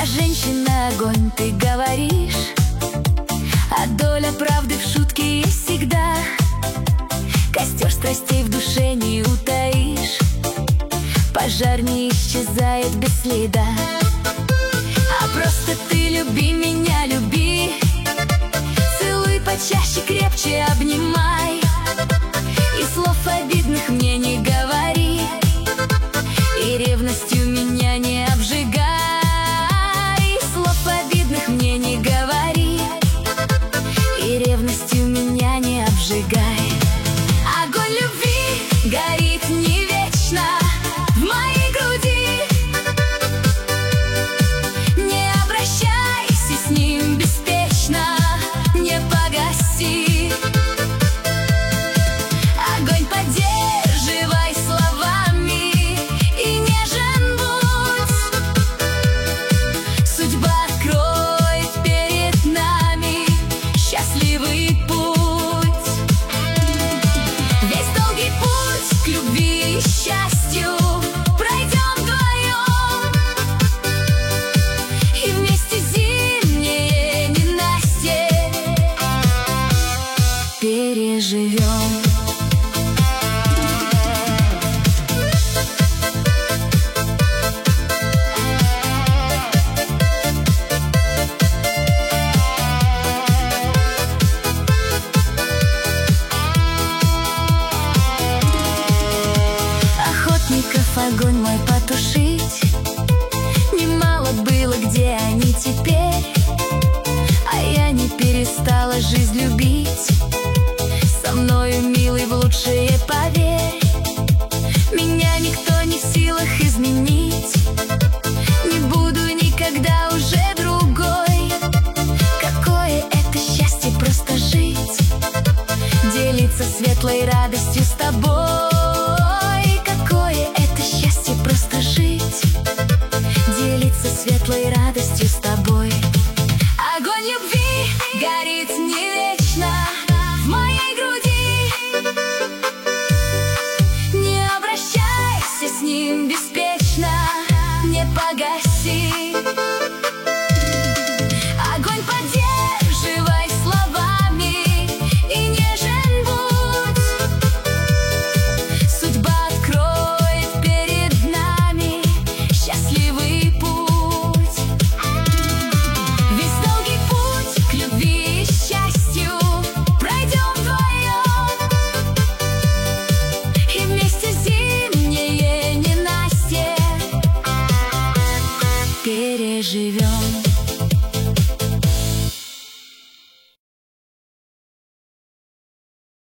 женщина огонь, ты говоришь, а доля правды в шутке есть всегда. Костер страстей в душе не утаишь, пожар не исчезает без следа. А просто ты люби меня, люби, целуй почаще, крепче обнимай, и слов обидных мне не говори, и ревностью меня не обжигай. И слов обидных мне не говори, и ревностью меня не обжигай. Огонь любви горит не вечно в моей груди, не обращайся с ним беспечно, не погаси. Огонь поддерживай словами и нежен будь, судьба откроет перед нами счастливый путь. Весь долгий путь к любви и счастью пройдем вдвоем, и вместе зимнее ненастье переживем. Охотников огонь мой потушить немало было, где они теперь? А я не перестала жизнь любить, со мною, милый, в лучшее поверь. Меня никто не в силах изменить, не буду никогда уже другой. Какое это счастье просто жить, делиться светлой радостью с тобой. Просто жить, делиться светлой радостью с тобой. Огонь любви горит не вечно в моей груди, не обращайся с ним беспечно, не погаси. Огонь поддерживай словами и нежен будь, судьба откроет перед нами счастливый путь. Весь долгий путь к любви и счастью пройдем вдвоем, и вместе зимнее ненастье переживем.